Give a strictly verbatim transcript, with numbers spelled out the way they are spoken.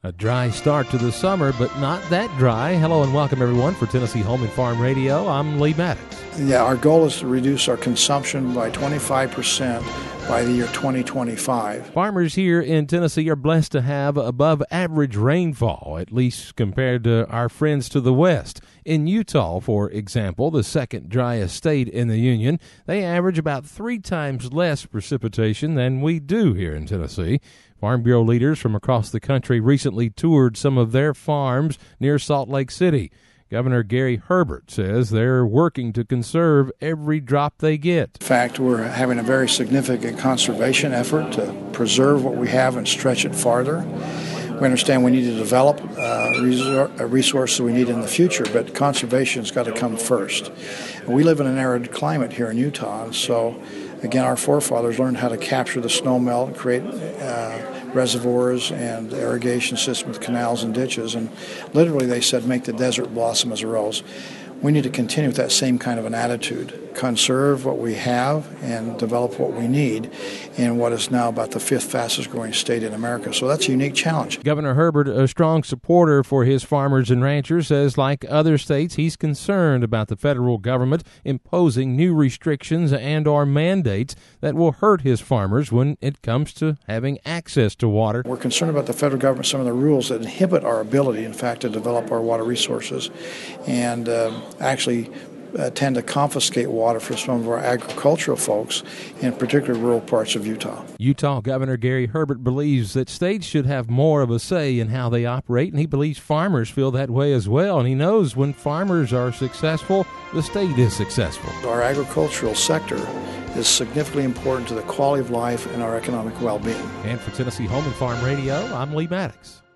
A dry start to the summer, but not that dry. Hello and welcome, everyone, for Tennessee Home and Farm Radio. I'm Lee Maddox. Yeah, our goal is to reduce our consumption by twenty-five percent by the year twenty twenty-five. Farmers here in Tennessee are blessed to have above average rainfall, at least compared to our friends to the west. In Utah, for example, the second driest state in the Union, they average about three times less precipitation than we do here in Tennessee. Farm Bureau leaders from across the country recently toured some of their farms near Salt Lake City. Governor Gary Herbert says they're working to conserve every drop they get. In fact, we're having a very significant conservation effort to preserve what we have and stretch it farther. We understand we need to develop uh, resor- a resource that we need in the future, but conservation's got to come first. And we live in an arid climate here in Utah, and so again, our forefathers learned how to capture the snow melt and create uh, reservoirs and irrigation systems with canals and ditches. And literally they said, make the desert blossom as a rose. We need to continue with that same kind of an attitude, conserve what we have and develop what we need in what is now about the fifth fastest growing state in America. So that's a unique challenge. Governor Herbert, a strong supporter for his farmers and ranchers, says like other states, he's concerned about the federal government imposing new restrictions and or mandates that will hurt his farmers when it comes to having access to water. We're concerned about the federal government, some of the rules that inhibit our ability, in fact, to develop our water resources and uh, actually Uh, tend to confiscate water for some of our agricultural folks, in particular rural parts of Utah. Utah Governor Gary Herbert believes that states should have more of a say in how they operate, and he believes farmers feel that way as well. And he knows when farmers are successful, the state is successful. Our agricultural sector is significantly important to the quality of life and our economic well-being. And for Tennessee Home and Farm Radio, I'm Lee Maddox.